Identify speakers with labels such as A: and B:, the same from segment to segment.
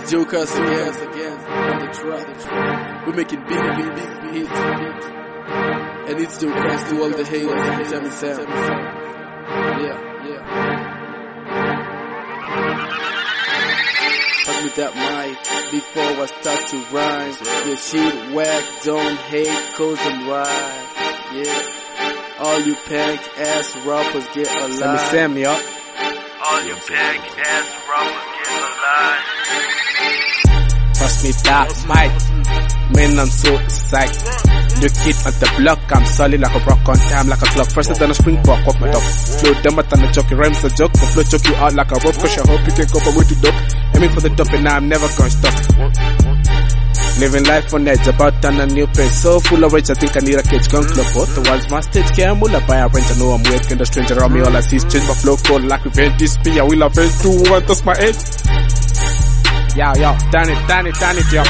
A: Jokers again on the track. We're making big hits. And it's Jokers to all the haters. Sam. Yeah. Pass me that mic before I start to rhyme. Your shit whack, don't hate, cause I'm right. Yeah. All you punk ass rappers get alive.
B: Sam, yo.
C: All you punk ass rappers get alive.
B: Pass me that mic. Man, I'm so psyched. New kid on the block, I'm solid like a rock on time, like a clock. Faster than a springbok off my dog. Flow dumber than a jockey, rhymes a joke. But flow choke you out like a rope, cause I hope you can go for way to dope. Aiming for the top and I'm never gonna stop. Living life on edge, about on a new place. So full of rage, I think I need a cage gun club. Both the world's my stage, can't mula buy a rent. I know I'm weird, can the stranger around me, all I see is change my flow cold like revenge. This me, I will avenge to one, that's my edge. Yo, done it, yo.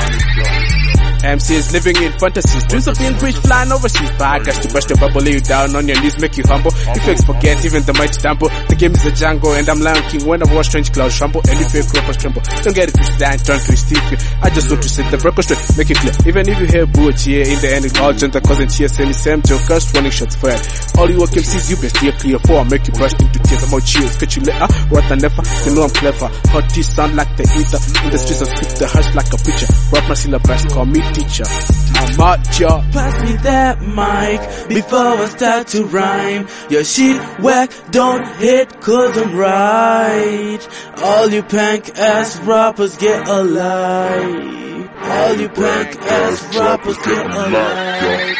B: MC is living in fantasies, dreams of being rich, flying overseas. But I guess to brush the bubble, lay you down on your knees, make you humble. If you forget, even the mighty stumble. The game is a jungle, and I'm Lion King when I watch strange clouds rumble. And if you rappers tremble, don't get it twisted, I ain't trying to steal you. I just want to set the record straight, make it clear. Even if you hear boo cheer, in the end it's all gentle, cause and cheer, Sam Jokers, running shots fired. All you work MCs, you best steer clear for, I make you burst into tears. I'm out cheers, catch you later, what I never, you know I'm clever. Hot tea sound like the ether, in the streets I speak the hush like a preacher. Rap my syllabus, call me teacher. I'm out, y'all.
A: Pass me that mic before I start to rhyme. Your shit whack, don't hit, cause I'm right. All you punk ass rappers get alive. All you punk ass rappers get alive.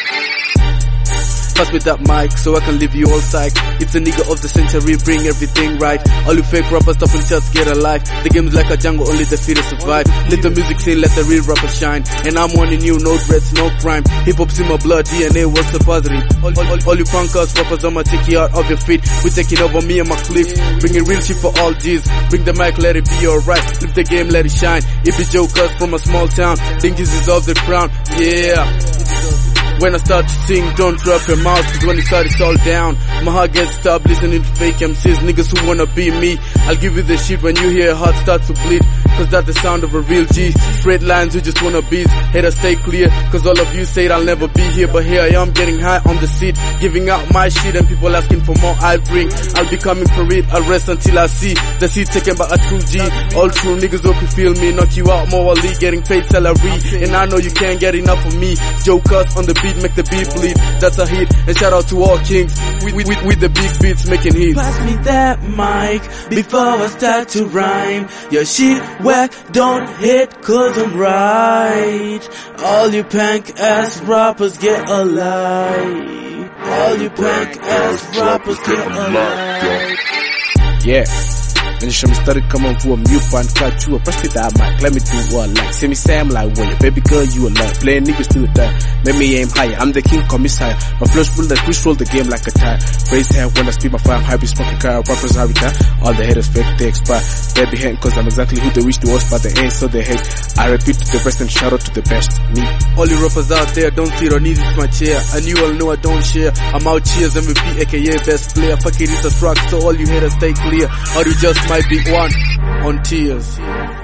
A: Pass me that mic so I can leave you all psych. It's a nigga of the century, bring everything right. All you fake rappers stop and just get alive. The game's like a jungle, only the fittest survive. Let the music say, let the real rappers shine. And I'm warning you, no threats, no crime. Hip-hop's in my blood, DNA works the positive. All you punkers, rappers, I'ma take you out of your feet. We're taking over me and my clique. Bringing real shit for all G's. Bring the mic, let it be alright. Lift the game, let it shine. If it's Jokers from a small town, think this is off the crown. Yeah. When I start to sing, don't drop your mouth, cause when it starts it's all down. My heart gets stopped listening to fake MCs, niggas who wanna be me. I'll give you the shit when you hear heart start to bleed, cause that's the sound of a real G. Straight lines who just wanna be, haters stay clear, cause all of you said I'll never be here. But here I am getting high on the seat, giving out my shit and people asking for more I bring. I'll be coming for it, I'll rest until I see the seat taken by a true G. All true niggas hope you feel me, knock you out morally, getting paid salary. And I know you can't get enough of me. Jokers on the beat, make the beat bleed, that's a hit. And shout out to all kings with the big beats making hits. Pass me that mic before I start to rhyme. Your shit whack, don't hit, cause I'm right. All you punk ass rappers get alive. All you punk ass rappers get alive.
B: Yeah. Then show me started coming for a mute and cut you a brush with that mic. Let me do what like. See me Sam like when your baby girl you alive. Playing niggas to the time. Let me aim higher. I'm the king, call me sire. My flush pull the push roll the game like a tire. Raise hair when I speed my fire. I'm hybrid smoking car. Rappers are retire. All the haters fake they expire. They be hating cause I'm exactly who they wish to watch, but they ain't so they hate. I repeat to the best and shout out to the best. Me. All you rappers out there, don't sit on easy, it's my chair. And you all know I don't share. I'm out cheers, MVP aka best player. Fuck it, it's a truck, so all you haters stay clear. Or you just might be one on tears.